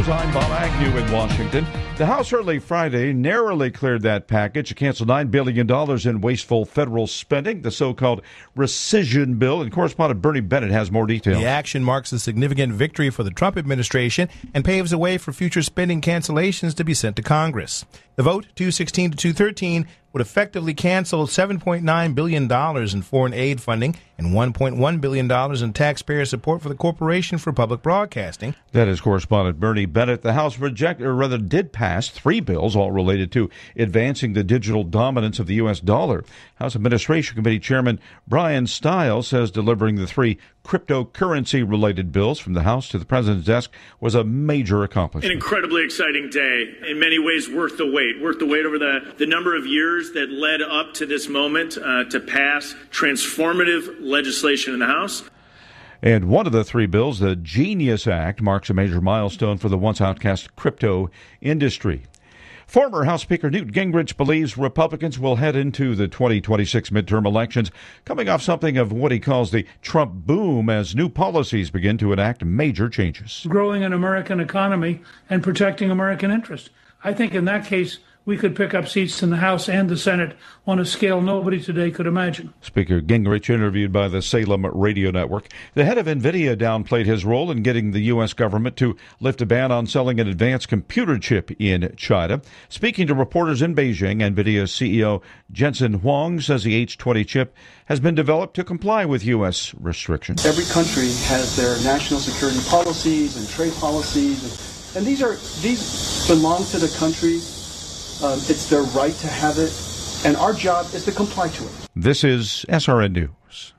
I'm Bob Agnew in Washington. The House early Friday narrowly cleared that package to cancel $9 billion in wasteful federal spending, the so-called rescission bill. And correspondent Bernie Bennett has more details. The action marks a significant victory for the Trump administration and paves the way for future spending cancellations to be sent to Congress. The vote, 216 to 213, would effectively cancel $7.9 billion in foreign aid funding and $1.1 billion in taxpayer support for the Corporation for Public Broadcasting. That is correspondent Bernie Bennett. The House did pass 3 bills, all related to advancing the digital dominance of the U.S. dollar. House Administration Committee Chairman Brian Stiles says delivering the 3 cryptocurrency-related bills from the House to the President's desk was a major accomplishment. An incredibly exciting day, in many ways worth the wait over the number of years that led up to this moment to pass transformative legislation in the House. And one of the 3 bills, the Genius Act, marks a major milestone for the once outcast crypto industry. Former House Speaker Newt Gingrich believes Republicans will head into the 2026 midterm elections coming off something of what he calls the Trump boom as new policies begin to enact major changes. Growing an American economy and protecting American interests. I think in that case, we could pick up seats in the House and the Senate on a scale nobody today could imagine. Speaker Gingrich interviewed by the Salem Radio Network. The head of NVIDIA downplayed his role in getting the U.S. government to lift a ban on selling an advanced computer chip in China. Speaking to reporters in Beijing, NVIDIA CEO Jensen Huang says the H20 chip has been developed to comply with U.S. restrictions. Every country has their national security policies and trade policies, and these belong to the country. It's their right to have it, and our job is to comply to it. This is SRN News.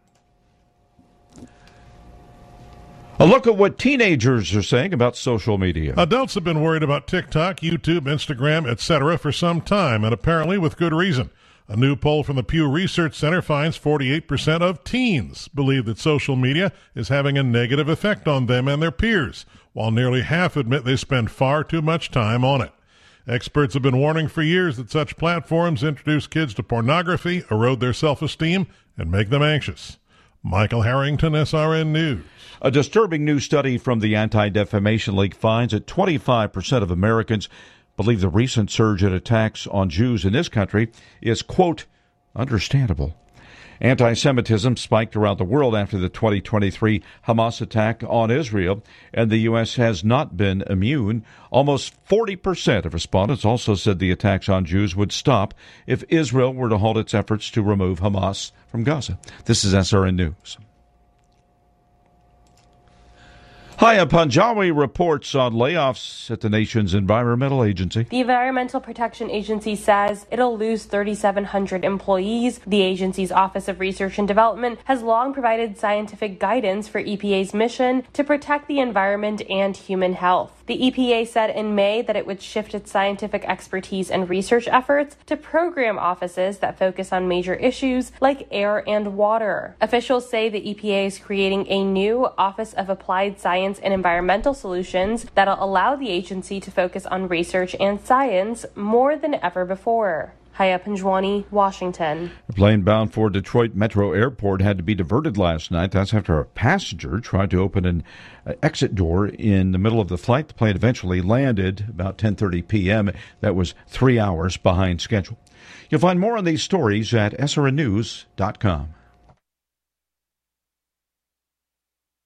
A look at what teenagers are saying about social media. Adults have been worried about TikTok, YouTube, Instagram, etc. for some time, and apparently with good reason. A new poll from the Pew Research Center finds 48% of teens believe that social media is having a negative effect on them and their peers, while nearly half admit they spend far too much time on it. Experts have been warning for years that such platforms introduce kids to pornography, erode their self-esteem, and make them anxious. Michael Harrington, SRN News. A disturbing new study from the Anti-Defamation League finds that 25% of Americans believe the recent surge in attacks on Jews in this country is, quote, understandable. Anti-Semitism spiked around the world after the 2023 Hamas attack on Israel, and the U.S. has not been immune. Almost 40% of respondents also said the attacks on Jews would stop if Israel were to halt its efforts to remove Hamas from Gaza. This is SRN News. Hiya Panjawi reports on layoffs at the nation's environmental agency. The Environmental Protection Agency says it'll lose 3,700 employees. The agency's Office of Research and Development has long provided scientific guidance for EPA's mission to protect the environment and human health. The EPA said in May that it would shift its scientific expertise and research efforts to program offices that focus on major issues like air and water. Officials say the EPA is creating a new Office of Applied Science and Environmental Solutions that'll allow the agency to focus on research and science more than ever before. Hiya Panjwani, Washington. A plane bound for Detroit Metro Airport had to be diverted last night. That's after a passenger tried to open an exit door in the middle of the flight. The plane eventually landed about 10:30 p.m. That was 3 hours behind schedule. You'll find more on these stories at srnnews.com.